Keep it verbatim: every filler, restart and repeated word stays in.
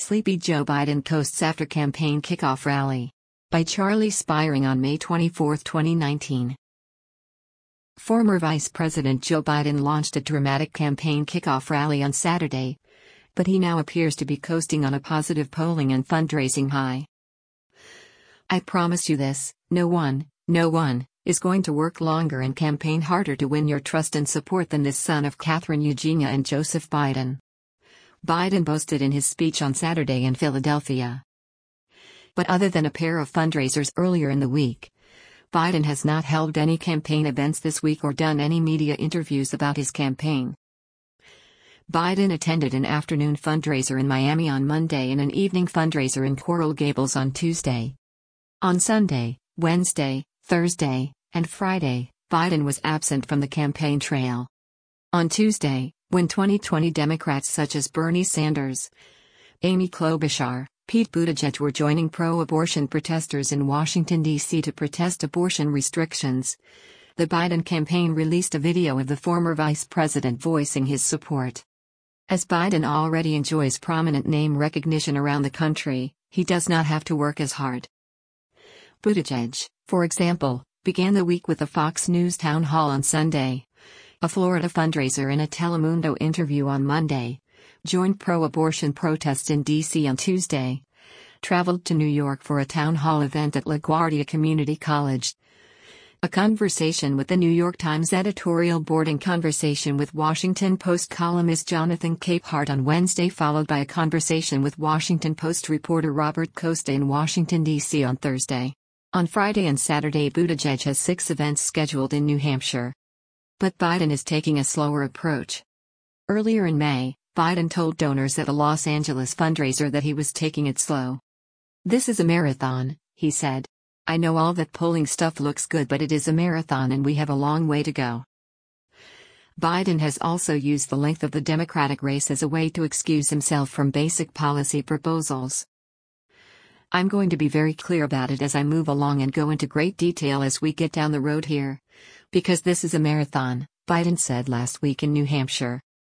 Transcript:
Sleepy Joe Biden coasts after campaign kickoff rally. By Charlie Spiring on May twenty-fourth, twenty nineteen. Former Vice President Joe Biden launched a dramatic campaign kickoff rally on Saturday, but he now appears to be coasting on a positive polling and fundraising high. "I promise you this, no one, no one, is going to work longer and campaign harder to win your trust and support than this son of Catherine Eugenia and Joseph Biden," Biden boasted in his speech on Saturday in Philadelphia. But other than a pair of fundraisers earlier in the week, Biden has not held any campaign events this week or done any media interviews about his campaign. Biden attended an afternoon fundraiser in Miami on Monday and an evening fundraiser in Coral Gables on Tuesday. On Sunday, Wednesday, Thursday, and Friday, Biden was absent from the campaign trail. On Tuesday, when twenty twenty Democrats such as Bernie Sanders, Amy Klobuchar, Pete Buttigieg were joining pro-abortion protesters in Washington, D C to protest abortion restrictions, the Biden campaign released a video of the former vice president voicing his support. As Biden already enjoys prominent name recognition around the country, he does not have to work as hard. Buttigieg, for example, began the week with a Fox News town hall on Sunday, a Florida fundraiser in a Telemundo interview on Monday, joined pro-abortion protests in D C on Tuesday, traveled to New York for a town hall event at LaGuardia Community College, a conversation with the New York Times editorial board and conversation with Washington Post columnist Jonathan Capehart on Wednesday, followed by a conversation with Washington Post reporter Robert Costa in Washington, D C on Thursday. On Friday and Saturday, Buttigieg has six events scheduled in New Hampshire. But Biden is taking a slower approach. Earlier in May, Biden told donors at a Los Angeles fundraiser that he was taking it slow. "This is a marathon," he said. "I know all that polling stuff looks good, but it is a marathon and we have a long way to go." Biden has also used the length of the Democratic race as a way to excuse himself from basic policy proposals. "I'm going to be very clear about it as I move along and go into great detail as we get down the road here. Because this is a marathon," Biden said last week in New Hampshire.